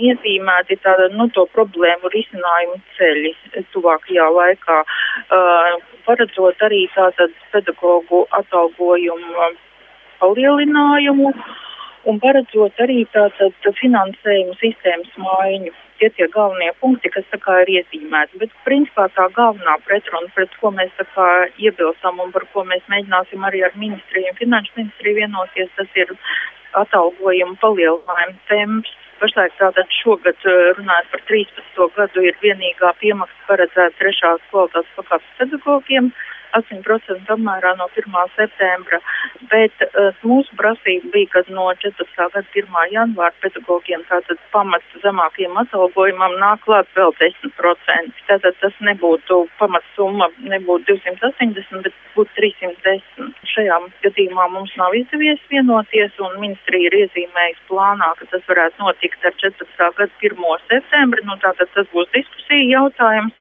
iezīmēti to problēmu risinājumu ceļi tuvākajā laikā, paredzot arī pedagogu atalgojumu palielinājumu un paredzot arī finansējumu sistēmas maiņu. Tie galvenie punkti, kas ir iezīmēti, bet principā tā galvenā pretruna, pret ko mēs iebilstam un par ko mēs mēģināsim arī ar ministriju un finanšu ministriju vienoties, tas ir atalgojuma palielinājuma temps. Pašlaik šogad, runājot par 13. gadu, ir vienīgā piemaksa paredzēta 3. kvalitātes pakāpes pedagogiem, 8% apmērā no 1. septembra, bet mūsu prasība bija, ka no 14. gada 1. janvāra pedagogiem pamats zemākajam atalgojumam nāk klāt vēl 10%. Tātad tas nebūtu pamatsumma, nebūtu 280, bet būtu 310. Šajā gadījumā mums nav izdevies vienoties, un ministrija ir iezīmējusi plānā, ka tas varētu notikt ar 14. gada 1. septembri. Tātad tas būs diskusija jautājums.